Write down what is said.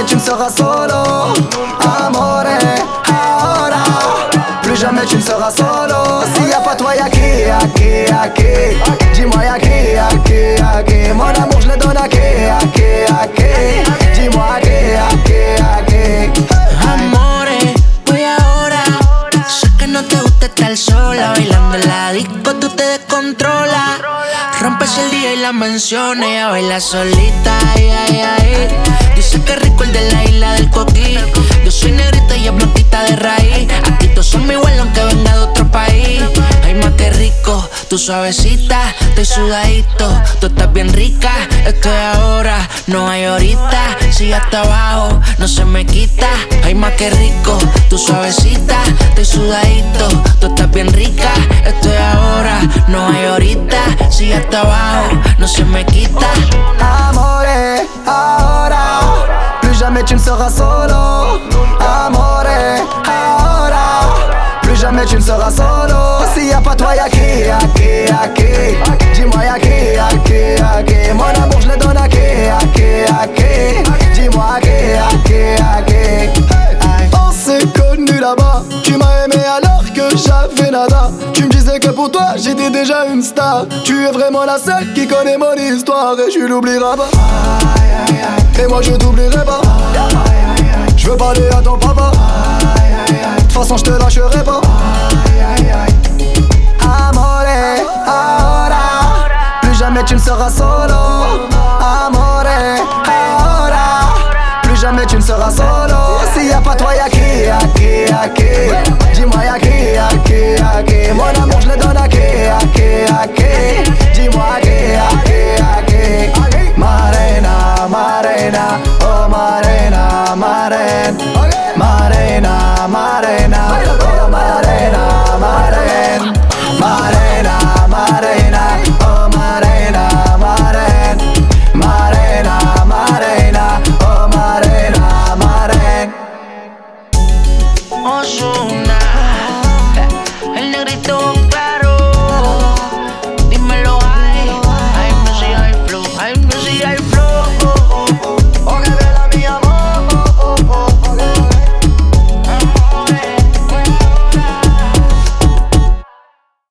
tu ne seras solo. Amore, ahora. Plus jamais tu ne seras solo. S'il y a pas toi, y'a qui, y'a qui, y'a qui. Dis-moi y'a qui, y'a qui, y'a qui. Mon amour je le donne à qui, y'a qui, y'a qui. Dis-moi à qui, y'a qui, y'a qui. Amore, voy ahora. Sé que no te gusta estar sola. Bailando en la disco tú te descontrolas. Rompes el día y la menciones. Ella baila solita, ay, ay, ay. Dice que rico el de la isla del coquí. Yo soy negrita y ella blanquita de raíz. A ti todos son igual aunque venga de otro país. Ay, más que rico, tú suavecita, estoy sudadito. Tú estás bien rica, esto es ahora, no hay ahorita. Sigue hasta abajo, no se me quita. Ay, más que rico, tú suavecita, estoy sudadito. Tú estás bien rica, esto es ahora, no hay ahorita. Sigue hasta abajo, no se me quita. Amore, ahora. Plus jamais tu ne seras solo. Amore, ahora. Plus jamais tu ne seras solo. S'il y a pas toi, y'a qui, y'a qui, y'a qui. Dis-moi y'a qui, y'a qui, y'a qui. Mon amour je le donne à qui, y'a qui, y'a qui. Dis-moi à qui, y'a qui, y'a qui. On s'est connus là-bas. Tu m'as aimé alors que j'avais nada. Tu me disais que pour toi j'étais déjà une star. Tu es vraiment la seule qui connaît mon histoire. Et je l'oublierai pas. Et moi je t'oublierai pas. Je veux parler à ton papa. De toute façon je te lâcherai pas. Amore, ahora. Plus jamais tu ne seras solo. Amore, ahora. Plus jamais tu ne seras solo. S'il y a pas toi y'a qui, y'a qui, y'a qui. Dis-moi y'a qui, y'a qui, y'a qui. Mon amour je le donne à qui, y'a qui, y'a qui. Dis-moi à qui, y'a qui, y'a qui. Marena, marena, oh marena, marena. Marena, marena.